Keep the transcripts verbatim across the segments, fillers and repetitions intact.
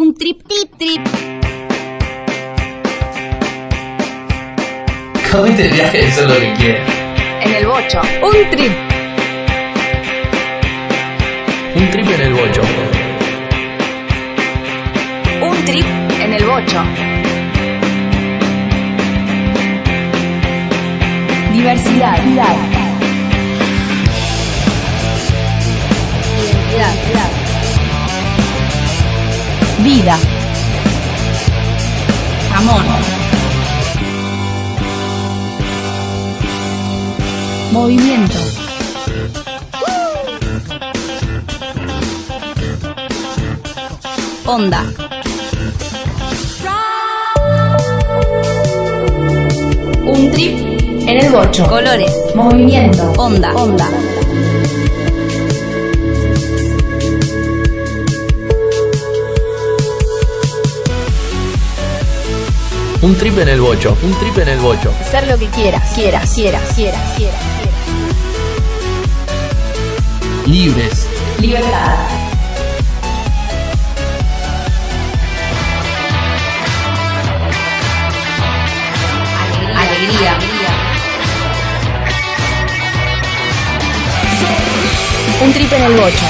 Un trip, tip, trip. Comete el viaje, eso es lo que quieres. En el bocho. Un trip. Un trip en el bocho. Un trip en el bocho. Diversidad. Identidad. Identidad. Vida. Amor. Movimiento. Onda. Un trip en el bocho. Colores. Movimiento. Onda. Onda. Un trip en el bocho. Un trip en el bocho. Hacer lo que quieras, quieras, quieras, quieras, quieras, quieras. Libres. Libertad. Alegría. Un trip en el bocho.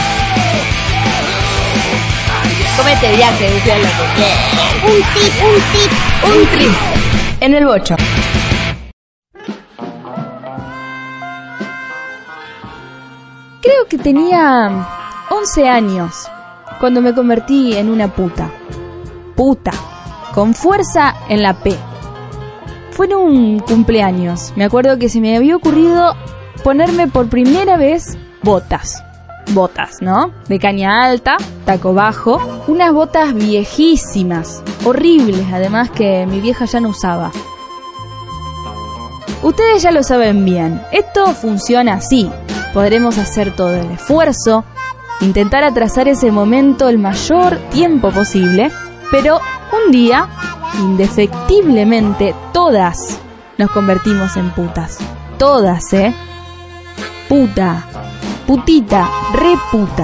Comete viaje, decía lo que quieras. Un tip, un tip, un trip en el bocho. Creo que tenía once años cuando me convertí en una puta. Puta, con fuerza en la P. Fue en un cumpleaños. Me acuerdo que se me había ocurrido ponerme por primera vez botas. Botas, ¿no? De caña alta, taco bajo, unas botas viejísimas, horribles, además que mi vieja ya no usaba. Ustedes ya lo saben bien, esto funciona así. Podremos hacer todo el esfuerzo, intentar atrasar ese momento el mayor tiempo posible, pero un día, indefectiblemente, todas nos convertimos en putas. Todas, ¿eh? Puta. Putita, reputa.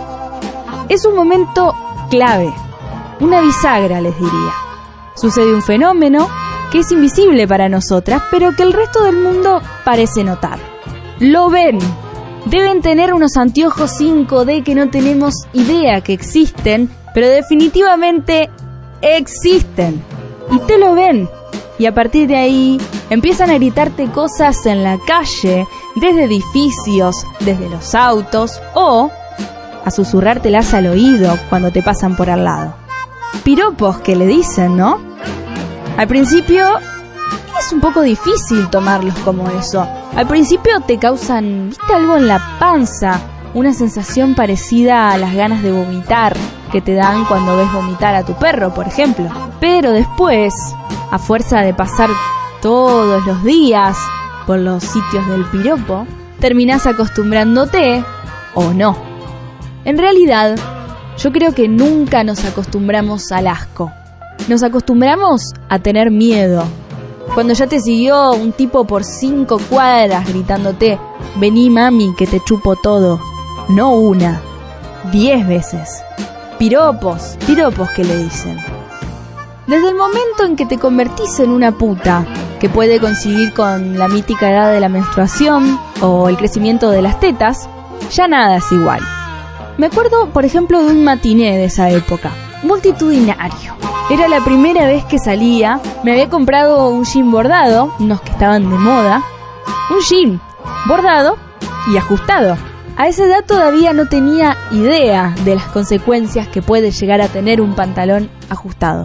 Es un momento clave, una bisagra, les diría. Sucede un fenómeno que es invisible para nosotras, pero que el resto del mundo parece notar. Lo ven. Deben tener unos anteojos cinco D que no tenemos idea que existen, pero definitivamente existen. Y te lo ven. Y a partir de ahí empiezan a gritarte cosas en la calle, desde edificios, desde los autos, o a susurrártelas al oído cuando te pasan por al lado. Piropos que le dicen, ¿no? Al principio es un poco difícil tomarlos como eso. Al principio te causan, ¿viste? Algo en la panza, una sensación parecida a las ganas de vomitar que te dan cuando ves vomitar a tu perro, por ejemplo. Pero después, a fuerza de pasar todos los días por los sitios del piropo, terminás acostumbrándote o no. En realidad, yo creo que nunca nos acostumbramos al asco. Nos acostumbramos a tener miedo. Cuando ya te siguió un tipo por cinco cuadras gritándote, vení mami que te chupo todo. No una, diez veces. Piropos, piropos que le dicen. Desde el momento en que te convertís en una puta, que puede coincidir con la mítica edad de la menstruación o el crecimiento de las tetas, ya nada es igual. Me acuerdo, por ejemplo, de un matiné de esa época, multitudinario. Era la primera vez que salía, me había comprado un jean bordado, unos que estaban de moda, un jean bordado y ajustado. A esa edad todavía no tenía idea de las consecuencias que puede llegar a tener un pantalón ajustado.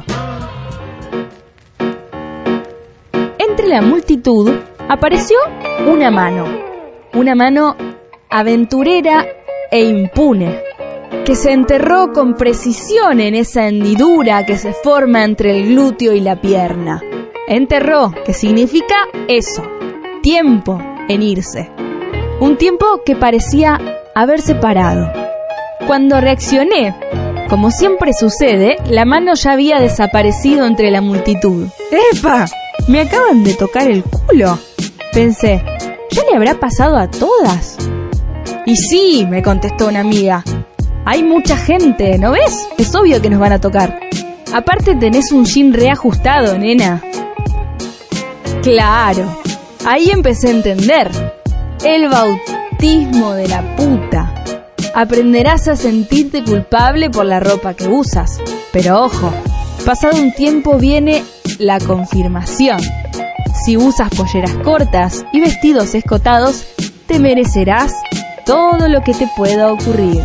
Entre la multitud apareció una mano, una mano aventurera e impune, que se enterró con precisión en esa hendidura que se forma entre el glúteo y la pierna. Enterró, que significa eso, tiempo en irse. Un tiempo que parecía haberse parado. Cuando reaccioné, como siempre sucede, la mano ya había desaparecido entre la multitud. ¡Epa! ¿Me acaban de tocar el culo? Pensé, ¿ya le habrá pasado a todas? Y sí, me contestó una amiga. Hay mucha gente, ¿no ves? Es obvio que nos van a tocar. Aparte tenés un jean reajustado, nena. Claro, ahí empecé a entender. El bautismo de la puta. Aprenderás a sentirte culpable por la ropa que usas. Pero ojo, pasado un tiempo viene la confirmación. Si usas polleras cortas y vestidos escotados, te merecerás todo lo que te pueda ocurrir.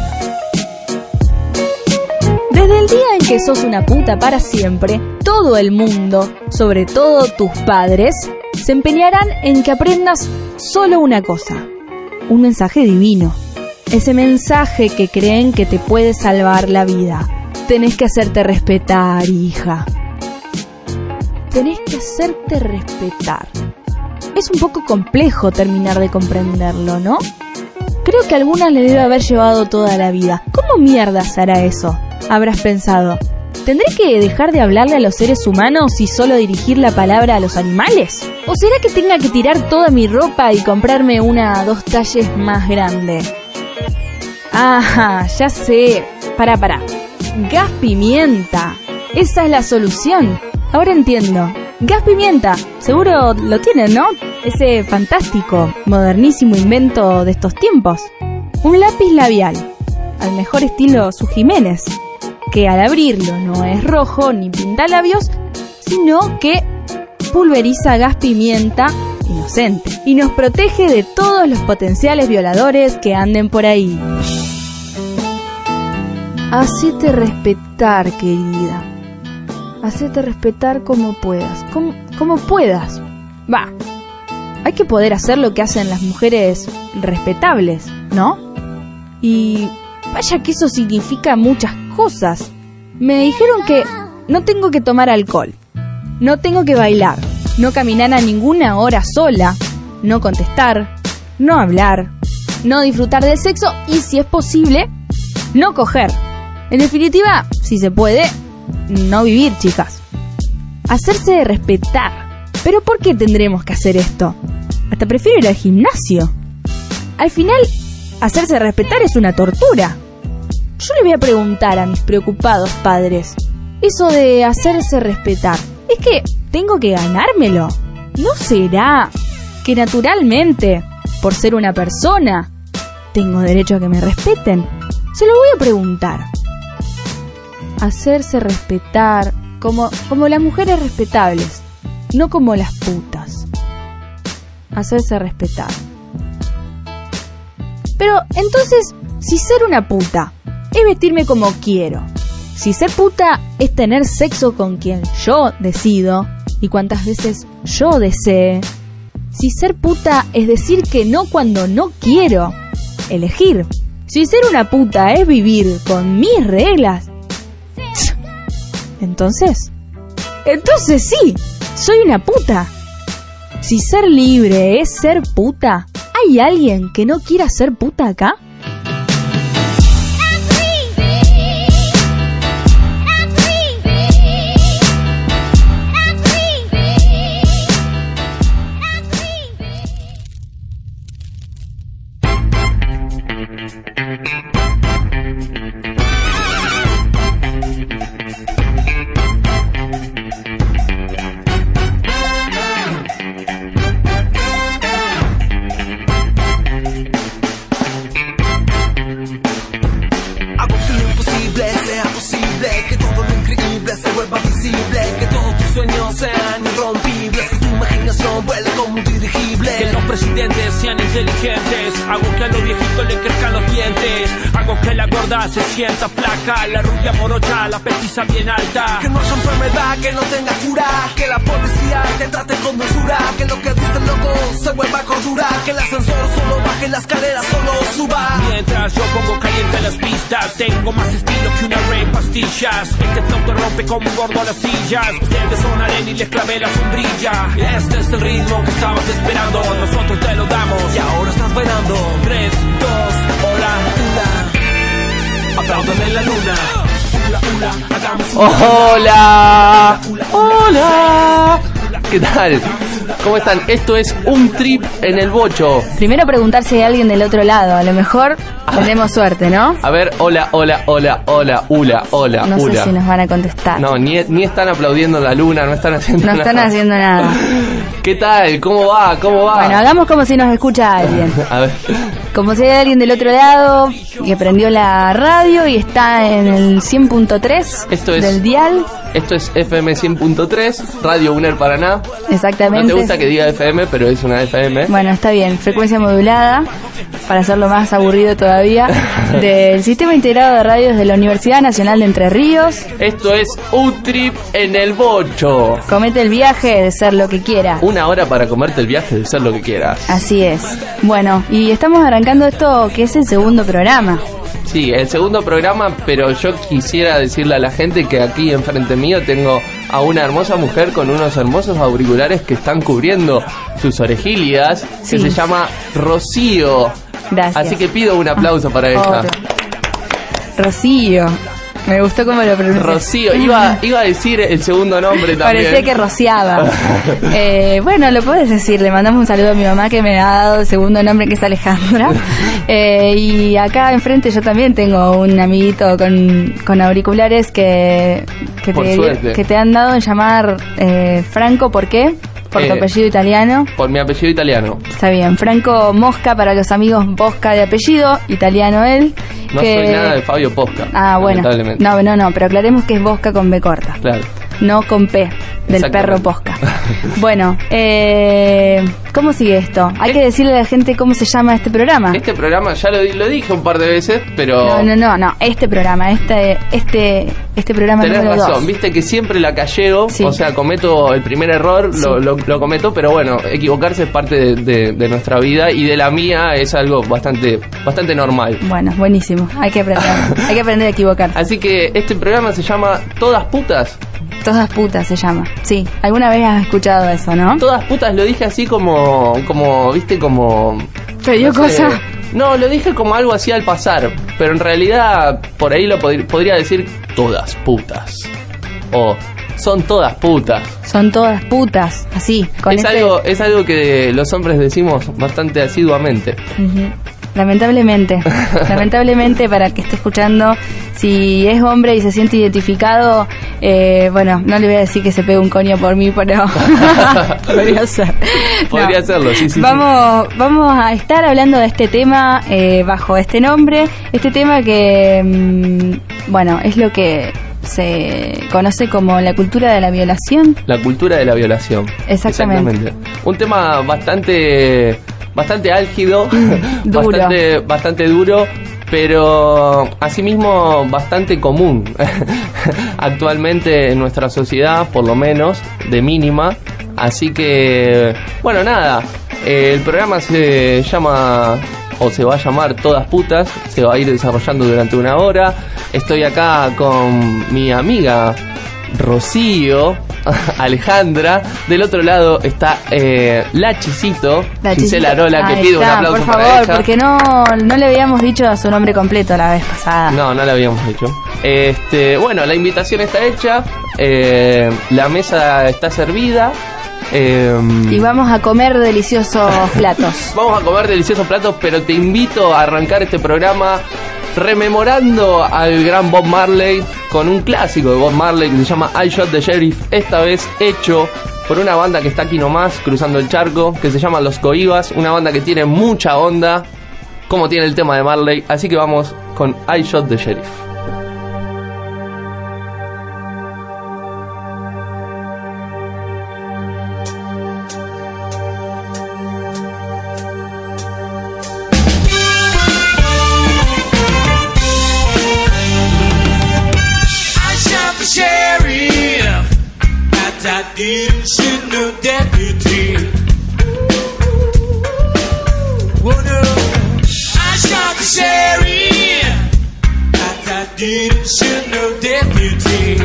Desde el día en que sos una puta para siempre, todo el mundo, sobre todo tus padres, se empeñarán en que aprendas solo una cosa. Un mensaje divino. Ese mensaje que creen que te puede salvar la vida. Tenés que hacerte respetar, hija. Tenés que hacerte respetar. Es un poco complejo terminar de comprenderlo, ¿no? Creo que a algunas le debe haber llevado toda la vida. ¿Cómo mierdas hará eso? Habrás pensado. ¿Tendré que dejar de hablarle a los seres humanos y solo dirigir la palabra a los animales? ¿O será que tenga que tirar toda mi ropa y comprarme una dos talles más grande? Ah, ya sé. Pará, pará. Gas pimienta. Esa es la solución. Ahora entiendo. Gas pimienta. Seguro lo tienen, ¿no? Ese fantástico, modernísimo invento de estos tiempos. Un lápiz labial. Al mejor estilo Su Jiménez. Que al abrirlo no es rojo ni pinta labios, sino que pulveriza gas pimienta inocente y nos protege de todos los potenciales violadores que anden por ahí. Hacete respetar, querida. Hacete respetar como puedas. Como, como puedas. Va. Hay que poder hacer lo que hacen las mujeres respetables, ¿no? Y vaya que eso significa muchas cosas. Me dijeron que no tengo que tomar alcohol, no tengo que bailar, no caminar a ninguna hora sola, no contestar, no hablar, no disfrutar del sexo y, si es posible, no coger. En definitiva, si se puede, no vivir, chicas. Hacerse respetar. ¿Pero por qué tendremos que hacer esto? Hasta prefiero ir al gimnasio. Al final, hacerse respetar es una tortura. Yo le voy a preguntar a mis preocupados padres, eso de hacerse respetar, ¿es que tengo que ganármelo? ¿No será que naturalmente, por ser una persona, tengo derecho a que me respeten? Se lo voy a preguntar. Hacerse respetar como, como las mujeres respetables, no como las putas. Hacerse respetar. Pero entonces, si ser una puta es vestirme como quiero, si ser puta es tener sexo con quien yo decido y cuantas veces yo desee, si ser puta es decir que no cuando no quiero, elegir, si ser una puta es vivir con mis reglas, entonces, entonces sí, soy una puta. Si ser libre es ser puta, ¿hay alguien que no quiera ser puta acá? Se sienta flaca, la rubia morocha, la petiza bien alta. Que no haya enfermedad, que no tenga cura, que la policía te trate con dulzura, que lo que dice el loco se vuelva cordura, que el ascensor solo baje, la escalera solo suba. Mientras yo pongo caliente las pistas, tengo más estilo que una rey pastillas. Este flow te rompe como un gordo a las sillas. Ustedes son arena y les clavé la sombrilla. Este es el ritmo que estabas esperando, nosotros te lo damos y ahora estás bailando. Tres, dos, hola, una. Aplaudan en la luna. Ula, ula, hagamos una. Hola. Hola. ¿Qué tal? ¿Cómo están? Esto es Un Trip en el Bocho. Primero preguntar si hay alguien del otro lado. A lo mejor tenemos suerte, ¿no? A ver, hola, hola, hola, hola, hola, hola, No hola. sé si nos van a contestar. No, ni, ni están aplaudiendo la luna, no están haciendo No nada. están haciendo nada. ¿Qué tal? ¿Cómo va? ¿Cómo va? Bueno, hagamos como si nos escucha alguien. A ver. Como si hay alguien del otro lado que prendió la radio y está en el cien punto tres Esto es- del dial. Esto es F M cien punto tres, Radio UNER Paraná. Exactamente. No te gusta que diga F M, pero es una F M. Bueno, está bien. Frecuencia modulada, para hacerlo más aburrido todavía, del Sistema Integrado de Radios de la Universidad Nacional de Entre Ríos. Esto es Un Trip en el Bocho. Comete el viaje de ser lo que quiera. Una hora para comerte el viaje de ser lo que quieras. Así es. Bueno, y estamos arrancando esto que es el segundo programa. Sí, el segundo programa, pero yo quisiera decirle a la gente que aquí enfrente mío tengo a una hermosa mujer con unos hermosos auriculares que están cubriendo sus orejilias, Sí. que se llama Rocío. Gracias. Así que pido un aplauso para ella. Otro. Rocío. Me gustó cómo lo pronuncié. Rocío, iba, iba a decir el segundo nombre también. Parecía que rociaba. eh, bueno, lo puedes decir. Le mandamos un saludo a mi mamá que me ha dado el segundo nombre, que es Alejandra. Eh, y acá enfrente yo también tengo un amiguito con, con auriculares que, que, Por te, suerte. que te han dado en llamar eh, Franco. ¿Por qué? Por tu Eh, apellido italiano. Por mi apellido italiano. Está bien. Franco Mosca para los amigos Bosca de apellido, italiano él. No que... soy nada de Fabio Posca. Ah, bueno. lamentablemente. No, no, no, pero aclaremos que es Bosca con B corta. Claro. No con P, del Exactamente. perro Posca. Bueno, eh, ¿cómo sigue esto? Hay que decirle a la gente cómo se llama este programa. Este programa ya lo, di- lo dije un par de veces, pero... No, no, no, no, este programa, este este este programa Tenés número razón, dos. viste que siempre la calleo, Sí. o sea, cometo el primer error, Sí. lo, lo, lo cometo, pero bueno, equivocarse es parte de, de- de nuestra vida y de la mía es algo bastante bastante normal. Bueno, buenísimo, hay que aprender, hay que aprender a equivocar. Así que este programa se llama Todas Putas. Todas putas se llama. Sí, alguna vez has escuchado eso, ¿no? Todas Putas lo dije así como, como viste, como... Te dio no sé. cosa. No, lo dije como algo así al pasar, pero en realidad por ahí lo pod- podría decir Todas Putas. O son todas putas. Son todas putas, así, con Es ese... algo, es algo que los hombres decimos bastante asiduamente. Ujú. Lamentablemente, lamentablemente para el que esté escuchando, si es hombre y se siente identificado, eh, bueno, no le voy a decir que se pegue un coño por mí, pero podría ser. Podría hacerlo, sí, sí, sí. Vamos, vamos a estar hablando de este tema eh, bajo este nombre, este tema que, mm, bueno, es lo que se conoce como la cultura de la violación. La cultura de la violación. Exactamente. Un tema bastante bastante álgido, duro. bastante bastante duro, pero asimismo bastante común actualmente en nuestra sociedad, por lo menos de mínima. Así que, bueno, nada, eh, el programa se llama, o se va a llamar Todas Putas, se va a ir desarrollando durante una hora. Estoy acá con mi amiga Rocío, Alejandra. Del otro lado está eh, la Chisito, La Gisela Chisito. Arola, que Ahí pide un está, aplauso por para favor, ella. porque no, no le habíamos dicho a su nombre completo la vez pasada. No, no la habíamos hecho. Este, bueno, la invitación está hecha, eh, la mesa está servida. eh, Y vamos a comer deliciosos platos. Vamos a comer deliciosos platos, pero te invito a arrancar este programa rememorando al gran Bob Marley con un clásico de Bob Marley que se llama I Shot the Sheriff, esta vez hecho por una banda que está aquí nomás, cruzando el charco, que se llama Los Cohibas, una banda que tiene mucha onda, como tiene el tema de Marley, así que vamos con I Shot the Sheriff. I didn't shoot no deputy. Oh no, I shot the sheriff. But I didn't shoot no deputy.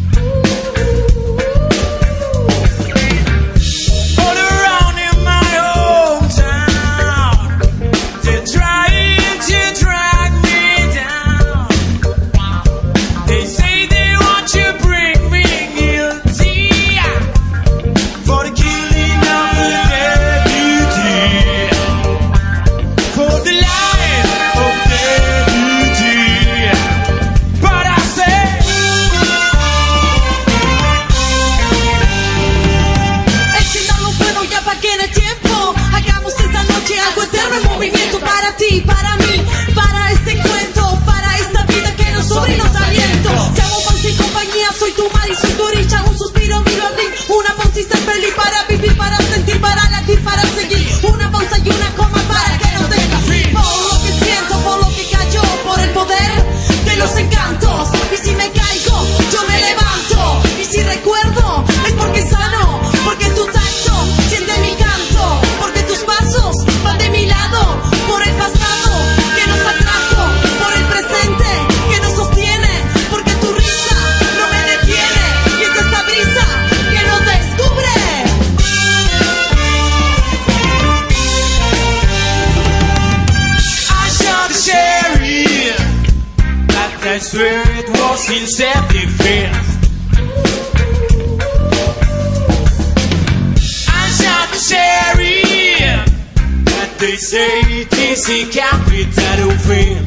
All around in my hometown, they're trying to drag me down. They say they want you. in self-defense. I shot the sheriff, but they say it is a capital offense.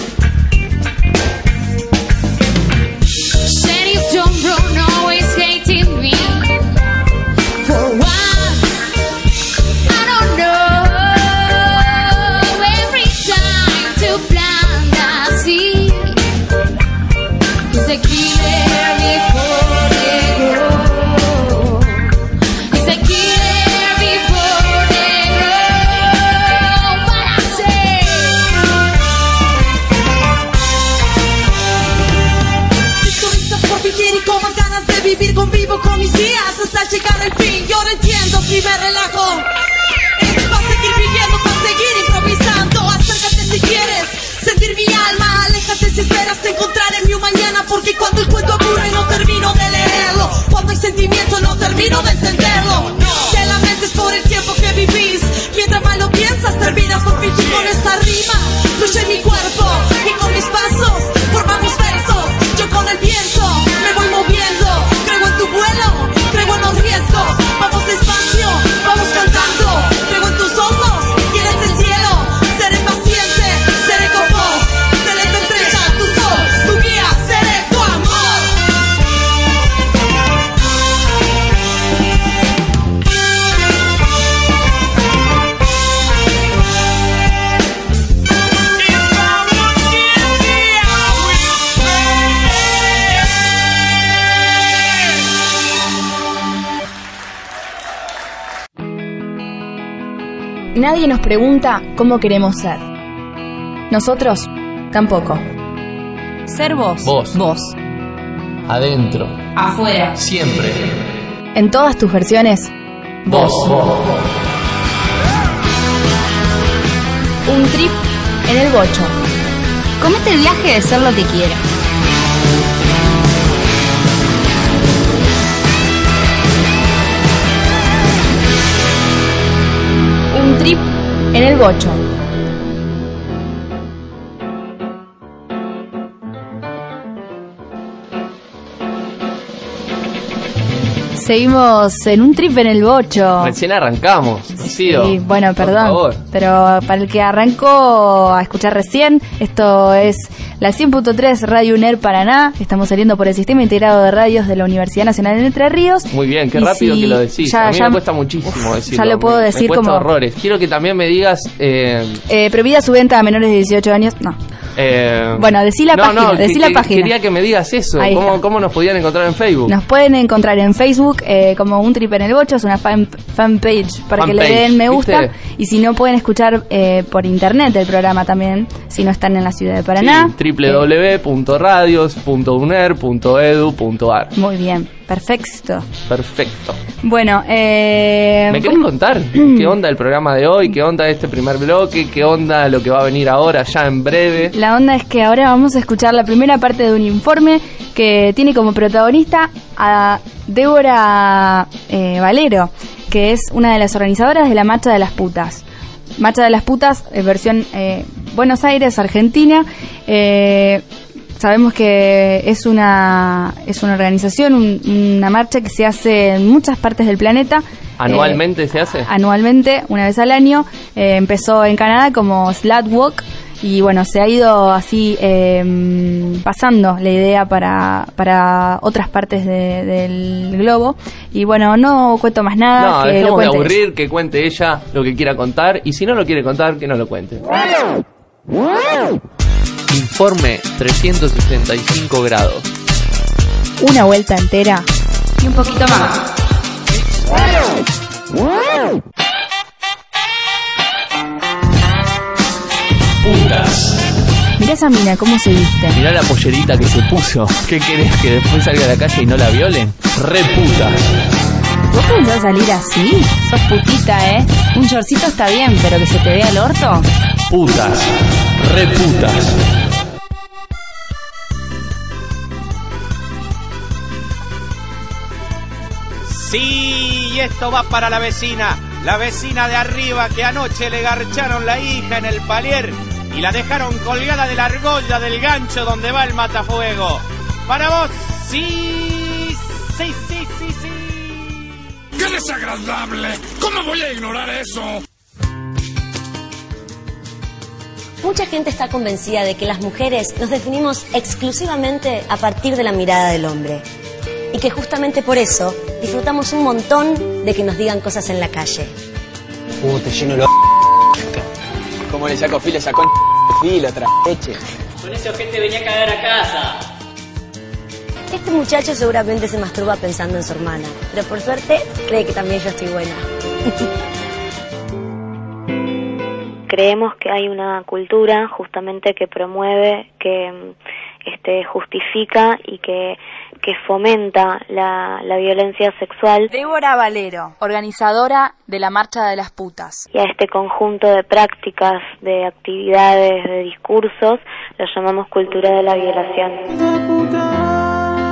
Sheriff John Brown always hating me. For what? I don't know. Every time to plant a seed, he's a killer before they grow. He's a killer before they grow. But I say, Estoy por vivir y con más ganas de vivir, convivo con mis días hasta llegar al fin. Yo no entiendo si me relajo. Es para seguir viviendo, para seguir improvisando. Acércate si quieres sentir mi alma. Aléjate si esperas encontrar en mi un mañana. Porque cuando el cuento aburre no termino de leerlo. Cuando hay sentimiento no termino de entenderlo. Te lamentes por el tiempo que vivís. Mientras más lo piensas terminas por fingir con esta rima. Fluye mi cuerpo y con mis pasos formamos versos. Yo con el viento me voy moviendo. Creo en tu vuelo, creo en los riesgos. Vamos despacio, vamos cantando. Creo en tus ojos y en el cielo. Seré paciente, seré con vos. Seré tu estrella, tu sol, tu guía, seré tu amor. Nadie nos pregunta cómo queremos ser. Nosotros tampoco. Ser vos. Vos. Vos. Adentro. Afuera. Siempre. En todas tus versiones. Vos. Un trip en el bocho. Comete el viaje de ser lo que quieras. Un trip en el bocho. Seguimos en un trip en el bocho. Recién arrancamos. Sí, Rocío, bueno, por perdón, favor. pero para el que arrancó a escuchar recién, esto es la cien punto tres Radio UNER Paraná. Estamos saliendo por el Sistema Integrado de Radios de la Universidad Nacional de Entre Ríos. Muy bien, qué Y rápido si que lo decís. ya- a mí ya- me cuesta muchísimo Uf, decirlo. ya lo puedo me, decir me cuesta como- horrores. Quiero que también me digas... Eh, Eh, prohibida su venta a menores de dieciocho años. No. eh, Bueno, decí la no, página, no, decí que- la que- página. Quería que me digas eso. Ahí ¿Cómo, está. ¿Cómo nos podían encontrar en Facebook? Nos pueden encontrar en Facebook eh, como Un Trip en el Bocho, es una fan, fanpage para que le Fanpage, den me gusta. ¿viste? Y si no, pueden escuchar eh, por internet el programa también, si no están en la ciudad de Paraná. Sí, doble u doble u doble u punto radios punto uner punto edu punto ar. Muy bien, perfecto. Perfecto. Bueno, eh, ¿Me querés contar qué onda el programa de hoy? ¿Qué onda este primer bloque? ¿Qué onda lo que va a venir ahora, ya en breve? la onda es que ahora vamos a escuchar la primera parte de un informe que tiene como protagonista a Débora eh, Valero, que es una de las organizadoras de la Marcha de las Putas. Marcha de las Putas, eh, versión eh, Buenos Aires, Argentina. Eh, sabemos que es una es una organización, un- una marcha que se hace en muchas partes del planeta. ¿Anualmente Eh, se hace? Anualmente, una vez al año. Eh, empezó en Canadá como Slut Walk y bueno, se ha ido así eh, pasando la idea para, para otras partes de- del globo. Y bueno, no cuento más nada. No, que lo dejemos de cuente aburrir, ella. que cuente ella lo que quiera contar. Y si no lo quiere contar, que no lo cuente. Informe trescientos sesenta y cinco grados. Una vuelta entera. Y un poquito más. Putas. Mirá esa mina, cómo se viste. Mirá la pollerita que se puso. ¿Qué querés? ¿Que después salga a la calle y no la violen? Re putas. ¿Vos pensás salir así? Sos putita, ¿eh? Un shortcito está bien, pero que se te vea el orto. Putas. Re putas. Sí, y esto va para la vecina, la vecina de arriba que anoche le garcharon la hija en el palier y la dejaron colgada de la argolla del gancho donde va el matafuego. para vos. Sí, sí, sí, sí, sí. ¡Qué desagradable! ¿Cómo voy a ignorar eso? Mucha gente está convencida de que las mujeres nos definimos exclusivamente a partir de la mirada del hombre. Y que justamente por eso disfrutamos un montón de que nos digan cosas en la calle. Uh, te lleno lo... ¿Cómo le saco filo a esa con... filo, otra leche? Con ese ojete venía a cagar a casa. Este muchacho seguramente se masturba pensando en su hermana, pero por suerte cree que también yo estoy buena. Creemos que hay una cultura justamente que promueve, que este, justifica y que, que fomenta la, la violencia sexual. Débora Valero, organizadora de la Marcha de las Putas. Y a este conjunto de prácticas, de actividades, de discursos, lo llamamos cultura de la violación.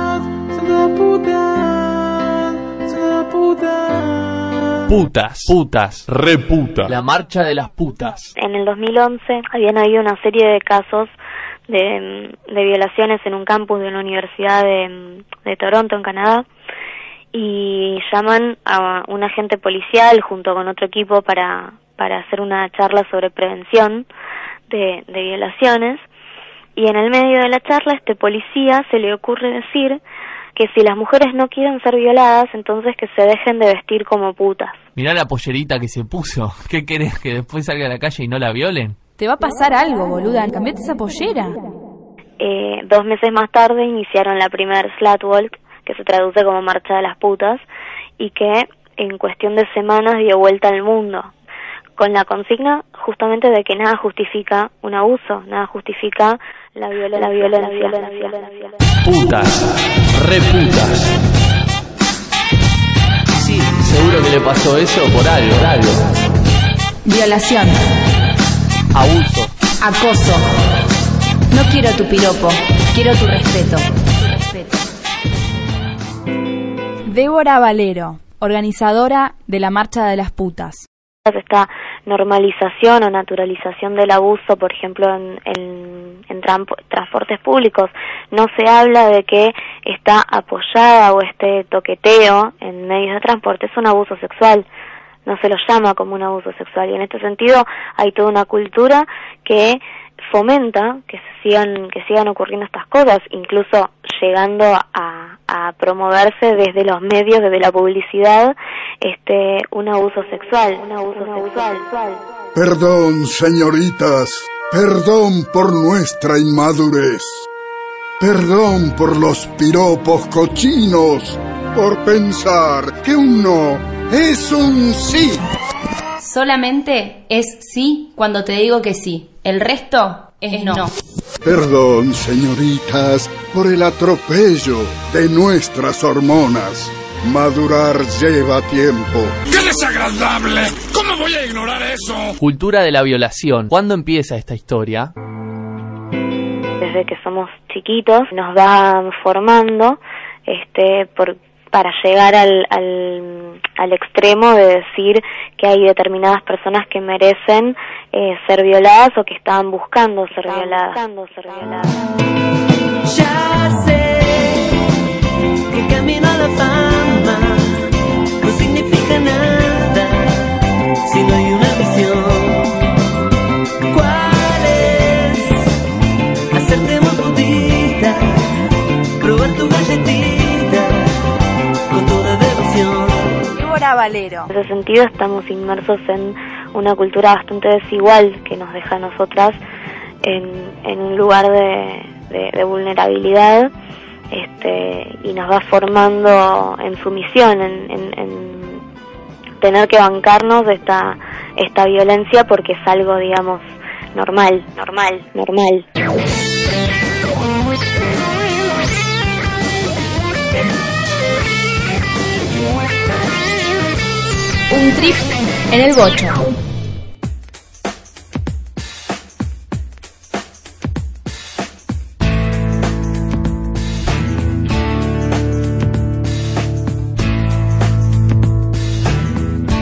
Putas, putas, reputa. La marcha de las putas. En el dos mil once habían habido una serie de casos de, de violaciones en un campus de una universidad de, de Toronto, en Canadá, y llaman a un agente policial junto con otro equipo para, para hacer una charla sobre prevención de, de violaciones, y en el medio de la charla este policía se le ocurre decir que si las mujeres no quieren ser violadas, entonces que se dejen de vestir como putas. Mirá la pollerita que se puso. ¿Qué querés? ¿Que después salga a la calle y no la violen? Te va a pasar algo, boluda. Cambiate esa pollera. Eh, dos meses más tarde iniciaron la primer Slutwalk, que se traduce como Marcha de las Putas, y que en cuestión de semanas dio vuelta al mundo, con la consigna justamente de que nada justifica un abuso, nada justifica la violencia, la violencia, la violencia, la violencia. Putas, reputas. Sí, seguro que le pasó eso por algo, por algo. Violación. Abuso. Acoso. No quiero tu piropo, quiero tu respeto. Débora Valero, organizadora de la Marcha de las Putas. Esta normalización o naturalización del abuso, por ejemplo, en, en, en trampo, transportes públicos, no se habla de que está apoyada o este toqueteo en medios de transporte es un abuso sexual, no se lo llama como un abuso sexual, y en este sentido hay toda una cultura que fomenta que se sigan que sigan ocurriendo estas cosas, incluso llegando a, a promoverse desde los medios, desde la publicidad, este un abuso sexual, un abuso sexual. Perdón, señoritas, perdón por nuestra inmadurez, perdón por los piropos cochinos, por pensar que un no es un sí. Solamente es sí cuando te digo que sí. El resto es, es no. no. Perdón, señoritas, por el atropello de nuestras hormonas. Madurar lleva tiempo. ¡Qué desagradable! ¿Cómo voy a ignorar eso? Cultura de la violación. ¿Cuándo empieza esta historia? Desde que somos chiquitos nos van formando este por para llegar al, al, al extremo de decir que hay determinadas personas que merecen eh, ser violadas o que estaban buscando ser estaban violadas. Buscando ser violadas. Ya sé que camino a la fama no significa nada si no hay una visión. ¿Cuál es? Hacerte muy putita, probar tu galletita. Débora Valero. En ese sentido estamos inmersos en una cultura bastante desigual que nos deja a nosotras en, en un lugar de, de, de vulnerabilidad este, y nos va formando en sumisión, en, en, en tener que bancarnos esta, esta violencia porque es algo, digamos, normal, normal, normal. Un trip en el bocho.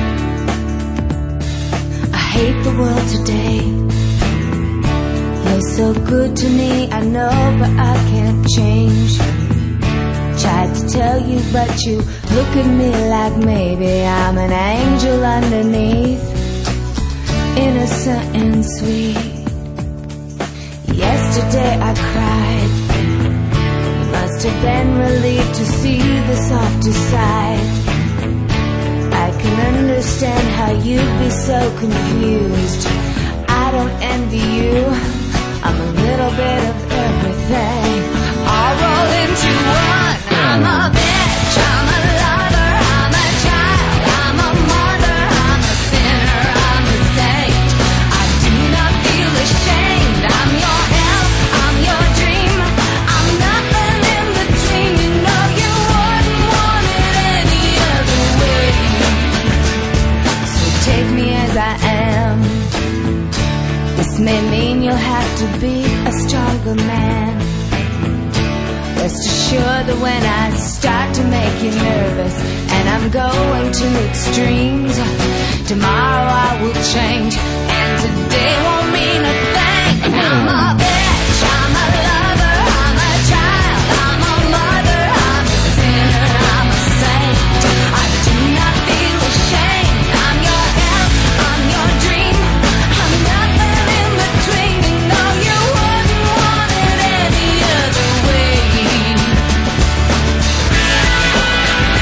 I hate the world today. You're so good to me, I know, but I can't change. Tried to tell you, but you look at me like maybe I'm an angel underneath, innocent and sweet. Yesterday I cried. You must have been relieved to see the softer side. I can understand how you'd be so confused. I don't envy you. I'm a little bit of everything, all rolled into one. I'm a bitch, I'm a lover, I'm a child, I'm a mother, I'm a sinner, I'm a saint. I do not feel ashamed. I'm your hell, I'm your dream, I'm nothing in between. You know you wouldn't want it any other way. So take me as I am. This may mean you'll have to be a stronger man. Rest assured that when I start to make you nervous and I'm going to extremes, tomorrow I will change and today won't mean a thing. I'm a bitch, I'm a lover, I'm a child, I'm a mother, I'm a sinner, I'm a saint. I do not feel ashamed. I'm your hell, I'm your dream, I'm nothing in between. You know you wouldn't want it any other way.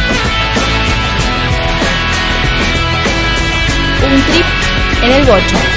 Un trip en el bocho.